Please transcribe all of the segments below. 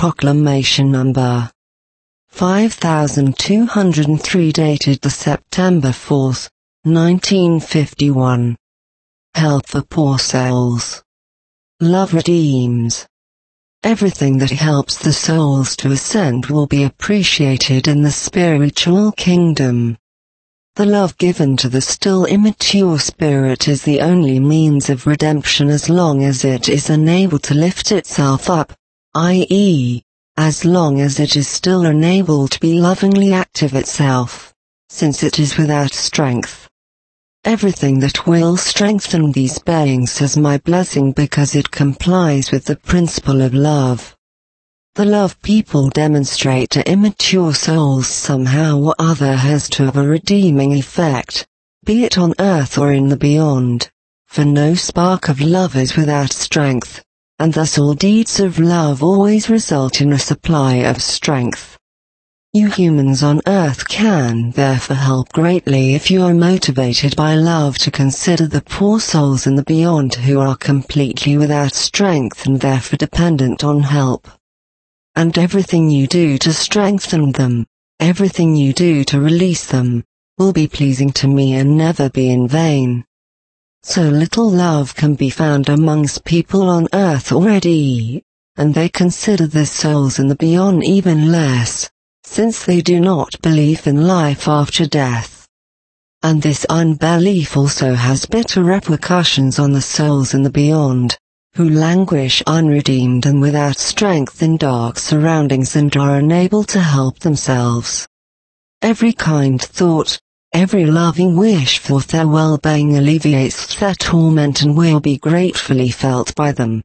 Proclamation Number 5203 dated the September 4th, 1951. Help for poor souls. Love redeems. Everything that helps the souls to ascend will be appreciated in the spiritual kingdom. The love given to the still immature spirit is the only means of redemption as long as it is unable to lift itself up, i.e., as long as it is still unable to be lovingly active itself, since it is without strength. Everything that will strengthen these beings has my blessing because it complies with the principle of love. The love people demonstrate to immature souls somehow or other has to have a redeeming effect, be it on earth or in the beyond, for no spark of love is without strength, and thus all deeds of love always result in a supply of strength. You humans on earth can therefore help greatly if you are motivated by love to consider the poor souls in the beyond who are completely without strength and therefore dependent on help. And everything you do to strengthen them, everything you do to release them, will be pleasing to me and never be in vain. So little love can be found amongst people on earth already, and they consider the souls in the beyond even less, since they do not believe in life after death. And this unbelief also has bitter repercussions on the souls in the beyond, who languish unredeemed and without strength in dark surroundings and are unable to help themselves. Every kind thought, every loving wish for their well-being alleviates their torment and will be gratefully felt by them.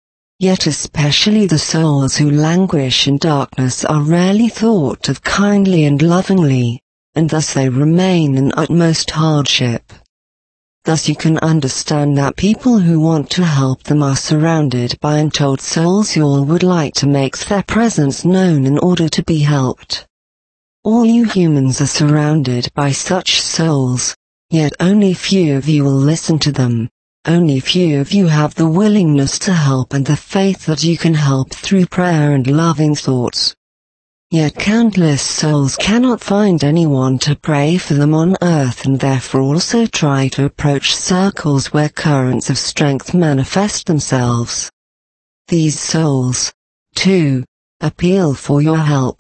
Yet especially the souls who languish in darkness are rarely thought of kindly and lovingly, and thus they remain in utmost hardship. Thus you can understand that people who want to help them are surrounded by untold souls who all would like to make their presence known in order to be helped. All you humans are surrounded by such souls, yet only few of you will listen to them, only few of you have the willingness to help and the faith that you can help through prayer and loving thoughts. Yet countless souls cannot find anyone to pray for them on earth and therefore also try to approach circles where currents of strength manifest themselves. These souls, too, appeal for your help.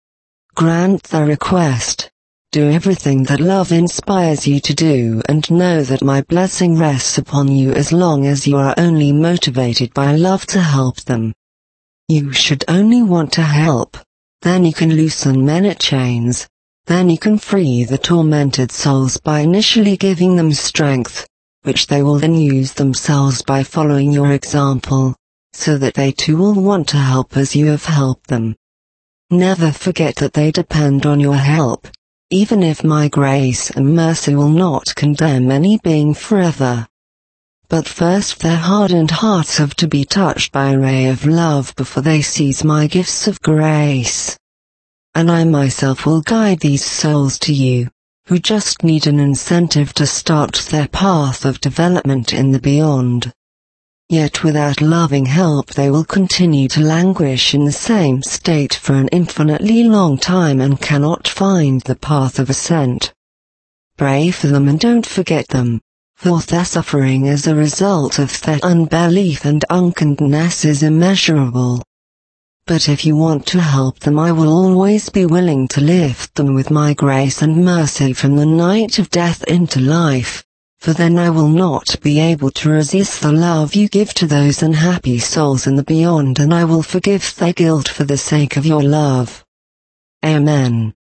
Grant their request. Do everything that love inspires you to do and know that my blessing rests upon you as long as you are only motivated by love to help them. You should only want to help. Then you can loosen many chains, then you can free the tormented souls by initially giving them strength, which they will then use themselves by following your example, so that they too will want to help as you have helped them. Never forget that they depend on your help, even if my grace and mercy will not condemn any being forever. But first their hardened hearts have to be touched by a ray of love before they seize my gifts of grace. And I myself will guide these souls to you, who just need an incentive to start their path of development in the beyond. Yet without loving help they will continue to languish in the same state for an infinitely long time and cannot find the path of ascent. Pray for them and don't forget them, for their suffering as a result of their unbelief and unkindness is immeasurable. But if you want to help them, I will always be willing to lift them with my grace and mercy from the night of death into life, for then I will not be able to resist the love you give to those unhappy souls in the beyond, and I will forgive their guilt for the sake of your love. Amen.